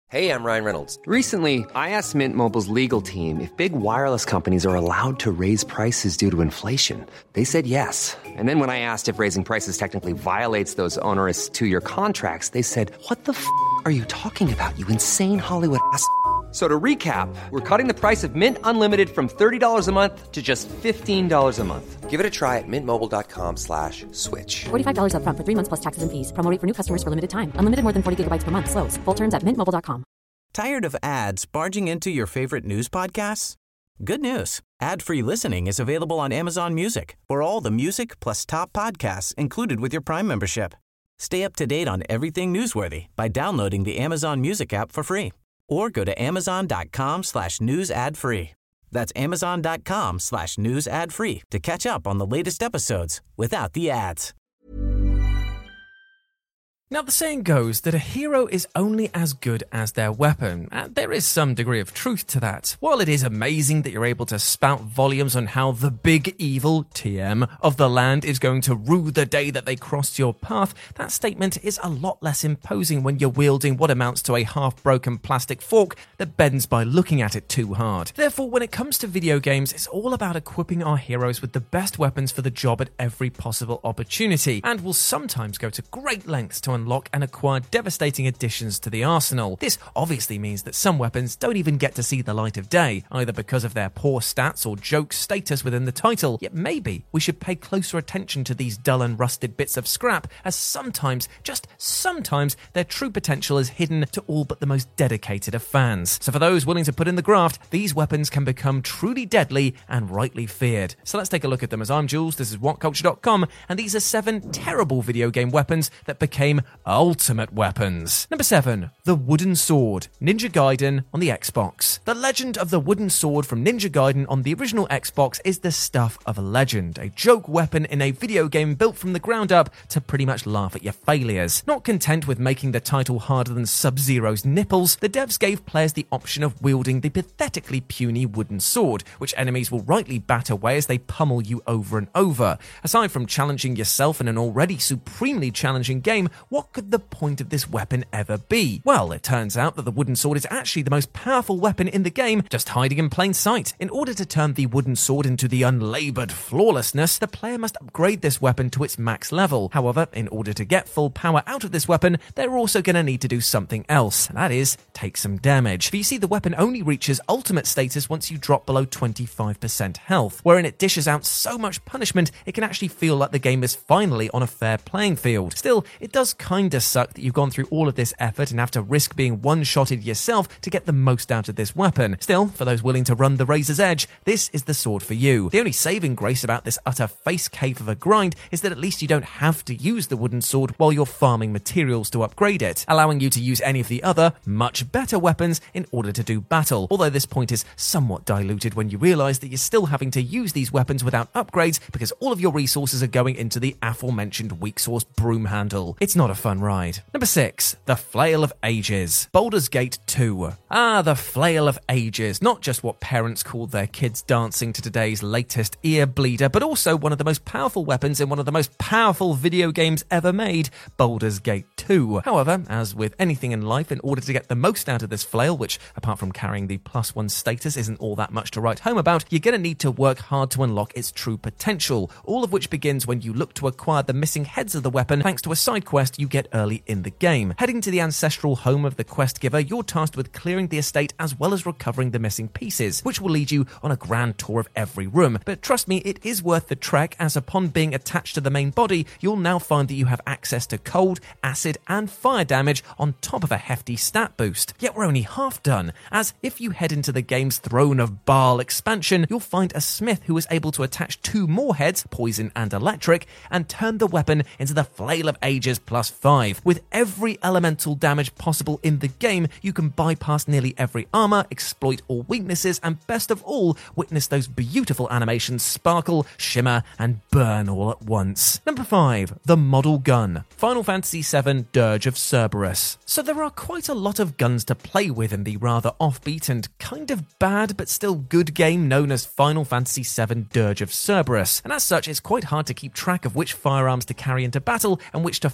Hey, I'm Ryan Reynolds. Recently, I asked Mint Mobile's legal team if big wireless companies are allowed to raise prices due to inflation. They said yes. And then when I asked if raising prices technically violates those onerous two-year contracts, they said, "What the f*** are you talking about, you insane Hollywood ass?" So to recap, we're cutting the price of Mint Unlimited from $30 a month to just $15 a month. Give it a try at mintmobile.com/switch. $45 up front for 3 months plus taxes and fees. Promo rate for new customers for limited time. Unlimited more than 40 gigabytes per month. Slows full terms at mintmobile.com. Tired of ads barging into your favorite news podcasts? Good news. Ad-free listening is available on Amazon Music for all the music plus top podcasts included with your Prime membership. Stay up to date on everything newsworthy by downloading the Amazon Music app for free. Or go to amazon.com/news ad free. That's amazon.com/news ad free to catch up on the latest episodes without the ads. Now, the saying goes that a hero is only as good as their weapon, and there is some degree of truth to that. While it is amazing that you're able to spout volumes on how the big evil, TM, of the land is going to rue the day that they crossed your path, that statement is a lot less imposing when you're wielding what amounts to a half-broken plastic fork that bends by looking at it too hard. Therefore, when it comes to video games, it's all about equipping our heroes with the best weapons for the job at every possible opportunity, and will sometimes go to great lengths to unlock and acquire devastating additions to the arsenal. This obviously means that some weapons don't even get to see the light of day, either because of their poor stats or joke status within the title, yet maybe we should pay closer attention to these dull and rusted bits of scrap, as sometimes, just sometimes, their true potential is hidden to all but the most dedicated of fans. So for those willing to put in the graft, these weapons can become truly deadly and rightly feared. So let's take a look at them. As I'm Jules, this is WhatCulture.com, and these are 7 terrible video game weapons that became ultimate weapons. Number 7. The Wooden Sword, Ninja Gaiden on the Xbox. The legend of the wooden sword from Ninja Gaiden on the original Xbox is the stuff of a legend, a joke weapon in a video game built from the ground up to pretty much laugh at your failures. Not content with making the title harder than Sub-Zero's nipples, the devs gave players the option of wielding the pathetically puny wooden sword, which enemies will rightly bat away as they pummel you over and over. Aside from challenging yourself in an already supremely challenging game, what could the point of this weapon ever be? Well, it turns out that the wooden sword is actually the most powerful weapon in the game, just hiding in plain sight. In order to turn the wooden sword into the unlabored flawlessness, the player must upgrade this weapon to its max level. However, in order to get full power out of this weapon, they're also going to need to do something else, and that is take some damage. But you see, the weapon only reaches ultimate status once you drop below 25% health, wherein it dishes out so much punishment it can actually feel like the game is finally on a fair playing field. Still, it does kinda suck that you've gone through all of this effort and have to risk being one-shotted yourself to get the most out of this weapon. Still, for those willing to run the razor's edge, this is the sword for you. The only saving grace about this utter face cave of a grind is that at least you don't have to use the wooden sword while you're farming materials to upgrade it, allowing you to use any of the other, much better weapons in order to do battle, although this point is somewhat diluted when you realise that you're still having to use these weapons without upgrades because all of your resources are going into the aforementioned weak source broom handle. It's not a fun ride. Number 6. The Flail of Ages, Baldur's Gate 2. The Flail of Ages, not just what parents call their kids dancing to today's latest ear bleeder, but also one of the most powerful weapons in one of the most powerful video games ever made, Baldur's Gate 2. However, as with anything in life, in order to get the most out of this flail, which apart from carrying the +1 status isn't all that much to write home about, you're going to need to work hard to unlock its true potential, all of which begins when you look to acquire the missing heads of the weapon thanks to a side quest you get early in the game. Heading to the ancestral home of the quest giver, you're tasked with clearing the estate as well as recovering the missing pieces, which will lead you on a grand tour of every room. But trust me, it is worth the trek, as upon being attached to the main body, you'll now find that you have access to cold, acid, and fire damage on top of a hefty stat boost. Yet we're only half done, as if you head into the game's Throne of Baal expansion, you'll find a smith who is able to attach 2 more heads, poison and electric, and turn the weapon into the Flail of Ages +5. With every elemental damage possible in the game, you can bypass nearly every armor, exploit all weaknesses, and best of all, witness those beautiful animations sparkle, shimmer, and burn all at once. Number 5. The Model Gun, Final Fantasy VII Dirge of Cerberus. So there are quite a lot of guns to play with in the rather offbeat and kind of bad but still good game known as Final Fantasy VII Dirge of Cerberus, and as such it's quite hard to keep track of which firearms to carry into battle and which to file straight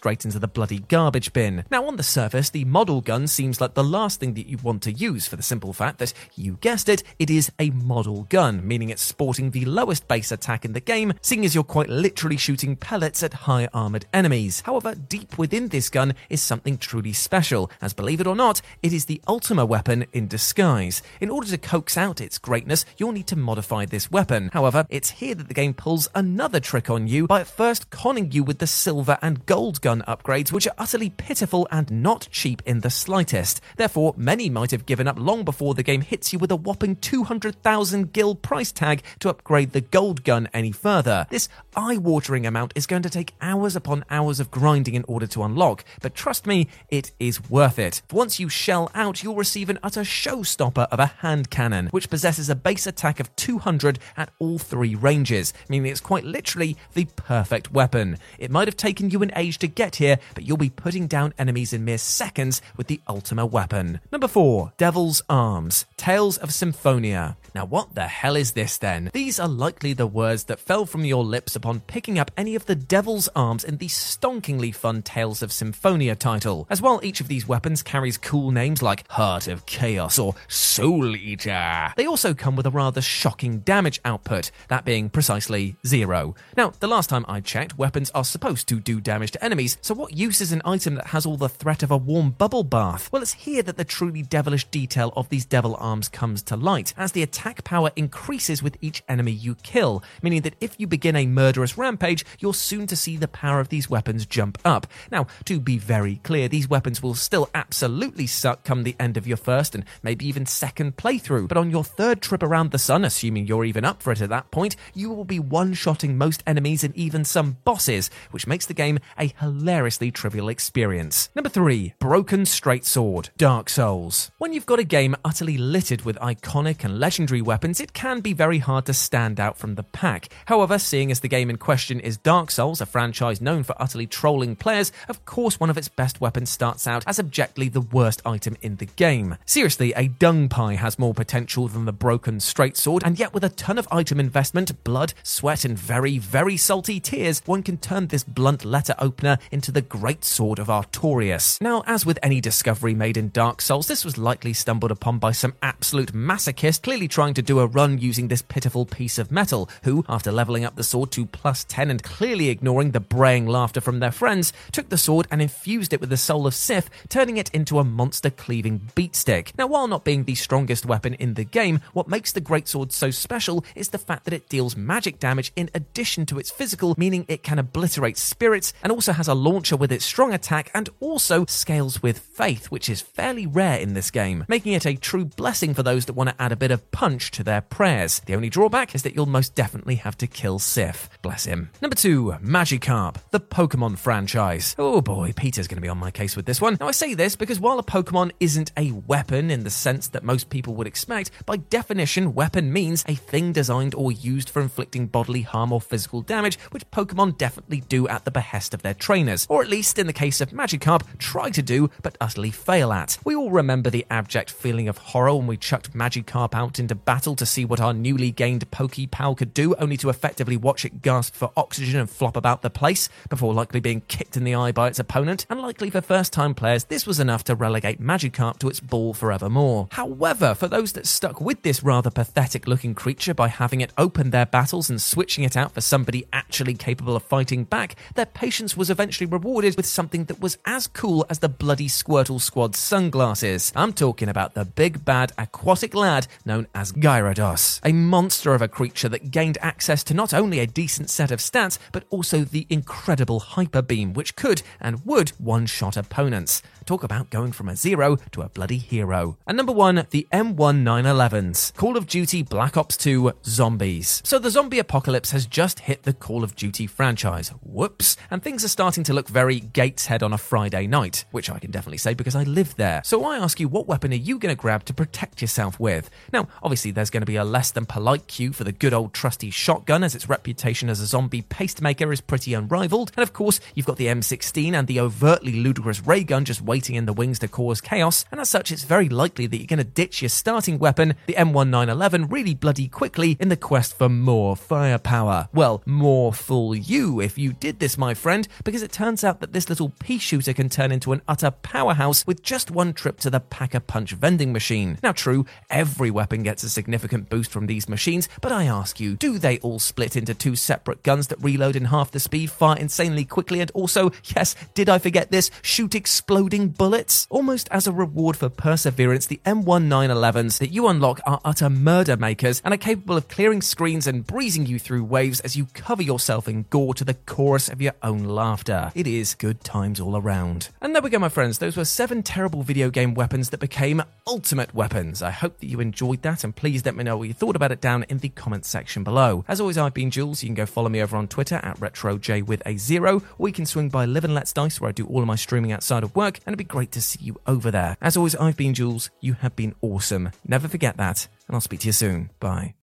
straight into the bloody garbage bin. Now, on the surface, the model gun seems like the last thing that you want to use for the simple fact that, you guessed it, it is a model gun, meaning it's sporting the lowest base attack in the game, seeing as you're quite literally shooting pellets at high armoured enemies. However, deep within this gun is something truly special, as believe it or not, it is the Ultima weapon in disguise. In order to coax out its greatness, you'll need to modify this weapon. However, it's here that the game pulls another trick on you by at first conning you with the silver and gold gun upgrades, which are utterly pitiful and not cheap in the slightest. Therefore, many might have given up long before the game hits you with a whopping 200,000 gil price tag to upgrade the gold gun any further. This eye-watering amount is going to take hours upon hours of grinding in order to unlock, but trust me, it is worth it. Once you shell out, you'll receive an utter showstopper of a hand cannon, which possesses a base attack of 200 at all three ranges, meaning it's quite literally the perfect weapon. It might have taken you an age to get here, but you'll be putting down enemies in mere seconds with the Ultima weapon. Number 4, Devil's Arms, Tales of Symphonia. Now what the hell is this then? These are likely the words that fell from your lips upon picking up any of the Devil's Arms in the stonkingly fun Tales of Symphonia title. As while each of these weapons carries cool names like Heart of Chaos or Soul Eater, they also come with a rather shocking damage output, that being precisely 0. Now, the last time I checked, weapons are supposed to do damage to enemies, so what use is an item that has all the threat of a warm bubble bath? Well, it's here that the truly devilish detail of these Devil Arms comes to light, as the attack power increases with each enemy you kill, meaning that if you begin a murderous rampage, you're soon to see the power of these weapons jump up. Now, to be very clear, these weapons will still absolutely suck come the end of your first and maybe even second playthrough, but on your third trip around the sun, assuming you're even up for it at that point, you will be one-shotting most enemies and even some bosses, which makes the game a hilariously trivial experience. Number 3, Broken Straight Sword, Dark Souls. When you've got a game utterly littered with iconic and legendary weapons, it can be very hard to stand out from the pack. However, seeing as the game in question is Dark Souls, a franchise known for utterly trolling players, of course one of its best weapons starts out as objectively the worst item in the game. Seriously, a dung pie has more potential than the Broken Straight Sword, and yet with a ton of item investment, blood, sweat, and very, very salty tears, one can turn this blunt letter opener into the Great Sword of Artorias. Now, as with any discovery made in Dark Souls, this was likely stumbled upon by some absolute masochist clearly trying to do a run using this pitiful piece of metal, who, after leveling up the sword to +10 and clearly ignoring the braying laughter from their friends, took the sword and infused it with the soul of Sith, turning it into a monster-cleaving beatstick. Now, while not being the strongest weapon in the game, what makes the Greatsword so special is the fact that it deals magic damage in addition to its physical, meaning it can obliterate spirits, and also has a launcher with its strong attack, and also scales with faith, which is fairly rare in this game, making it a true blessing for those that want to add a bit of punch to their prayers. The only drawback is that you'll most definitely have to kill Sif. Bless him. Number 2, Magikarp, the Pokemon franchise. Oh boy, Peter's going to be on my case with this one. Now I say this because while a Pokemon isn't a weapon in the sense that most people would expect, by definition, weapon means a thing designed or used for inflicting bodily harm or physical damage, which Pokemon definitely do at the behest of their trainers, or at least in the case of Magikarp, try to do but utterly fail at. We all remember the abject feeling of horror when we chucked Magikarp out into battle to see what our newly gained Pokepal could do, only to effectively watch it gasp for oxygen and flop about the place, before likely being kicked in the eye by its opponent, and likely for first-time players, this was enough to relegate Magikarp to its ball forevermore. However, for those that stuck with this rather pathetic-looking creature by having it open their battles and switching it out for somebody actually capable of fighting back, their patience was eventually rewarded with something that was as cool as the bloody Squirtle Squad sunglasses. I'm talking about the big bad aquatic lad known as Gyarados, a monster of a creature that gained access to not only a decent set of stats, but also the incredible Hyper Beam, which could and would one-shot opponents. Talk about going from a 0 to a bloody hero. And number 1, the M1911s, Call of Duty Black Ops 2 Zombies. So the zombie apocalypse has just hit the Call of Duty franchise. Whoops. And things are starting to look very Gateshead on a Friday night, which I can definitely say because I live there. So I ask you, what weapon are you going to grab to protect yourself with? Now, obviously there's going to be a less than polite queue for the good old trusty shotgun, as its reputation as a zombie pastemaker is pretty unrivaled. And of course, you've got the M16 and the overtly ludicrous ray gun just waiting waiting in the wings to cause chaos, and as such it's very likely that you're going to ditch your starting weapon, the M1911, really bloody quickly in the quest for more firepower. Well, more fool you if you did this, my friend, because it turns out that this little pea shooter can turn into an utter powerhouse with just one trip to the Pack-a-Punch vending machine. Now true, every weapon gets a significant boost from these machines, but I ask you, do they all split into two separate guns that reload in half the speed, fire insanely quickly, and also, yes, did I forget this, shoot exploding bullets? Almost as a reward for perseverance, the M1911s that you unlock are utter murder makers and are capable of clearing screens and breezing you through waves as you cover yourself in gore to the chorus of your own laughter. It is good times all around. And there we go, my friends. Those were 7 terrible video game weapons that became ultimate weapons. I hope that you enjoyed that, and please let me know what you thought about it down in the comments section below. As always, I've been Jules. You can go follow me over on Twitter at RetroJ, or you can swing by Live and Let's Dice, where I do all of my streaming outside of work, and it'd be great to see you over there. As always, I've been Jules. You have been awesome. Never forget that, and I'll speak to you soon. Bye.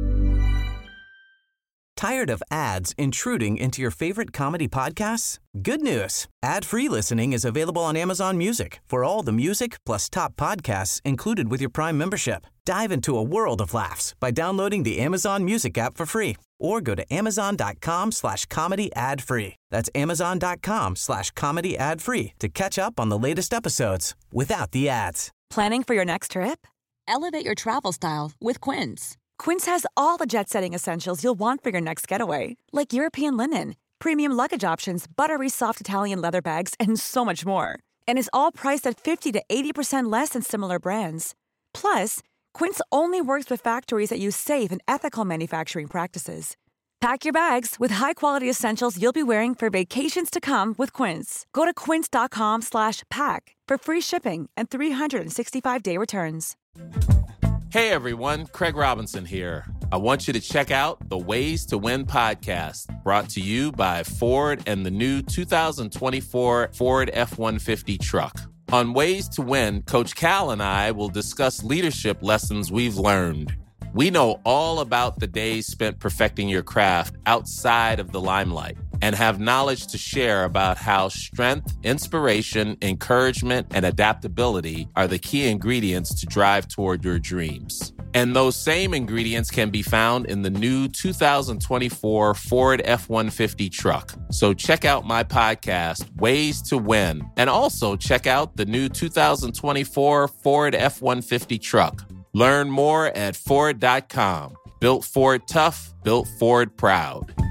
Tired of ads intruding into your favorite comedy podcasts? Good news. Ad-free listening is available on Amazon Music for all the music plus top podcasts included with your Prime membership. Dive into a world of laughs by downloading the Amazon Music app for free or go to amazon.com/comedy ad-free. That's amazon.com/comedy ad-free to catch up on the latest episodes without the ads. Planning for your next trip? Elevate your travel style with Quince. Quince has all the jet-setting essentials you'll want for your next getaway, like European linen, premium luggage options, buttery soft Italian leather bags, and so much more. And is all priced at 50 to 80% less than similar brands. Plus, Quince only works with factories that use safe and ethical manufacturing practices. Pack your bags with high-quality essentials you'll be wearing for vacations to come with Quince. Go to quince.com/pack for free shipping and 365-day returns. Hey everyone, Craig Robinson here. I want you to check out the Ways to Win podcast, brought to you by Ford and the new 2024 Ford F-150 truck. On Ways to Win, Coach Cal and I will discuss leadership lessons we've learned. We know all about the days spent perfecting your craft outside of the limelight and have knowledge to share about how strength, inspiration, encouragement, and adaptability are the key ingredients to drive toward your dreams. And those same ingredients can be found in the new 2024 Ford F-150 truck. So check out my podcast, Ways to Win, and also check out the new 2024 Ford F-150 truck. Learn more at Ford.com. Built Ford tough, built Ford proud.